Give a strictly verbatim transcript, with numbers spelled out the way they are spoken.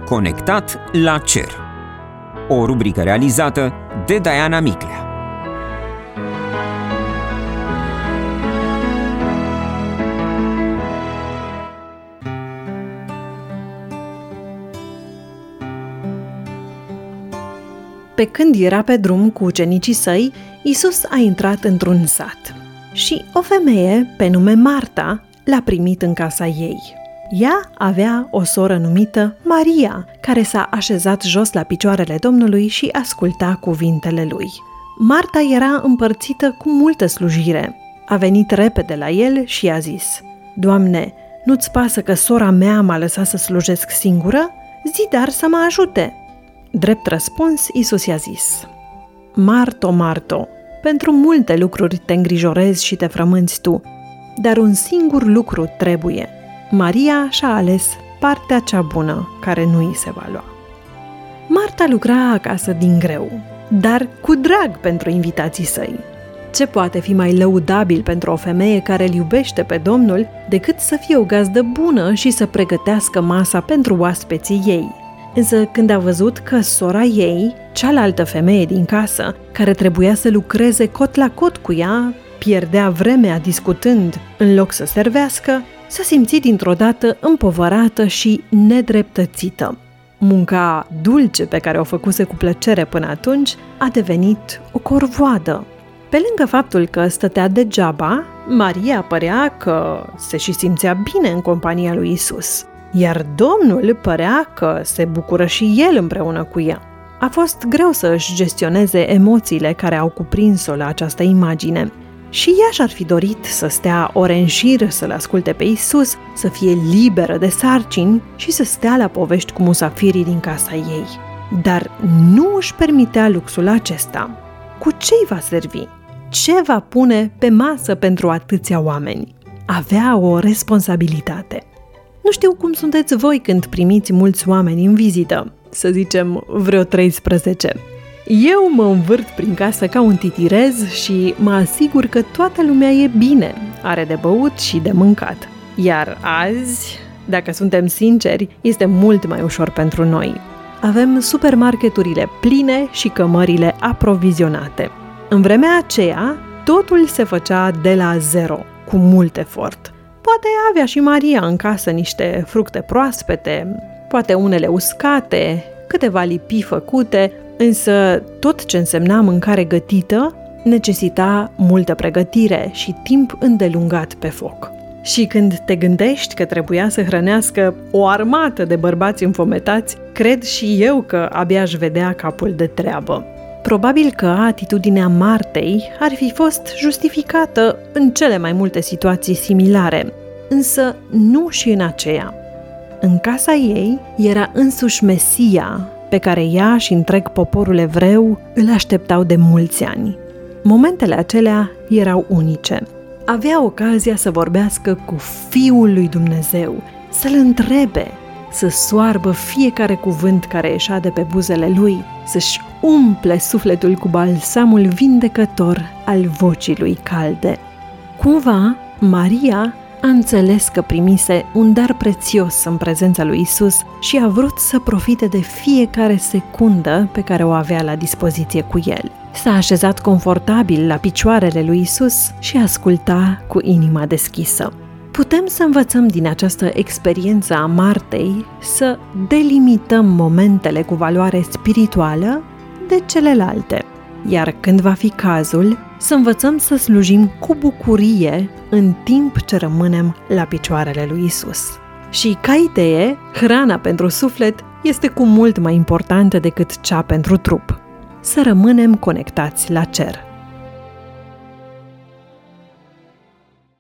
Conectat la cer. O rubrică realizată de Diana Miclea. Pe când era pe drum cu ucenicii săi, Iisus a intrat într-un sat și o femeie pe nume Marta l-a primit în casa ei. Ea avea o soră numită Maria, care s-a așezat jos la picioarele Domnului și asculta cuvintele lui. Marta era împărțită cu multă slujire. A venit repede la el și i-a zis: Doamne, nu-ți pasă că sora mea m-a lăsat să slujesc singură? Zi dar să mă ajute. Drept răspuns, Iisus i-a zis: Marto, Marto, pentru multe lucruri te îngrijorezi și te frămânți tu, dar un singur lucru trebuie. Maria și-a ales partea cea bună, care nu îi se va lua. Marta lucra acasă din greu, dar cu drag pentru invitații săi. Ce poate fi mai lăudabil pentru o femeie care îl iubește pe Domnul decât să fie o gazdă bună și să pregătească masa pentru oaspeții ei? Însă când a văzut că sora ei, cealaltă femeie din casă, care trebuia să lucreze cot la cot cu ea, pierdea vremea discutând în loc să servească, s-a simțit dintr-o dată împovărată și nedreptățită. Munca dulce pe care o făcuse cu plăcere până atunci a devenit o corvoadă. Pe lângă faptul că stătea degeaba, Maria părea că se și simțea bine în compania lui Isus, iar Domnul părea că se bucură și el împreună cu ea. A fost greu să își gestioneze emoțiile care au cuprins-o la această imagine. Și ea și-ar fi dorit să stea ore în șir, să-L asculte pe Isus, să fie liberă de sarcini și să stea la povești cu musafirii din casa ei. Dar nu își permitea luxul acesta. Cu ce-i va servi? Ce va pune pe masă pentru atâția oameni? Avea o responsabilitate. Nu știu cum sunteți voi când primiți mulți oameni în vizită, să zicem vreo treisprezece. Eu mă învârt prin casă ca un titirez și mă asigur că toată lumea e bine, are de băut și de mâncat. Iar azi, dacă suntem sinceri, este mult mai ușor pentru noi. Avem supermarketurile pline și cămările aprovizionate. În vremea aceea, totul se făcea de la zero, cu mult efort. Poate avea și Maria în casă niște fructe proaspete, poate unele uscate, câteva lipii făcute, însă tot ce însemna mâncare gătită necesita multă pregătire și timp îndelungat pe foc. Și când te gândești că trebuia să hrănească o armată de bărbați înfometați, cred și eu că abia aș vedea capul de treabă. Probabil că atitudinea Martei ar fi fost justificată în cele mai multe situații similare, însă nu și în aceea. În casa ei era însuși Mesia, pe care ea și întreg poporul evreu îl așteptau de mulți ani. Momentele acelea erau unice. Avea ocazia să vorbească cu Fiul lui Dumnezeu, să-L întrebe, să soarbă fiecare cuvânt care ieșea de pe buzele lui, să-și umple sufletul cu balsamul vindecător al vocii lui calde. Cumva, Maria a înțeles că primise un dar prețios în prezența lui Isus și a vrut să profite de fiecare secundă pe care o avea la dispoziție cu el. S-a așezat confortabil la picioarele lui Isus și asculta cu inima deschisă. Putem să învățăm din această experiență a Martei să delimităm momentele cu valoare spirituală de celelalte, iar când va fi cazul, să învățăm să slujim cu bucurie în timp ce rămânem la picioarele lui Isus. Și ca idee, hrana pentru suflet este cu mult mai importantă decât cea pentru trup. Să rămânem conectați la cer.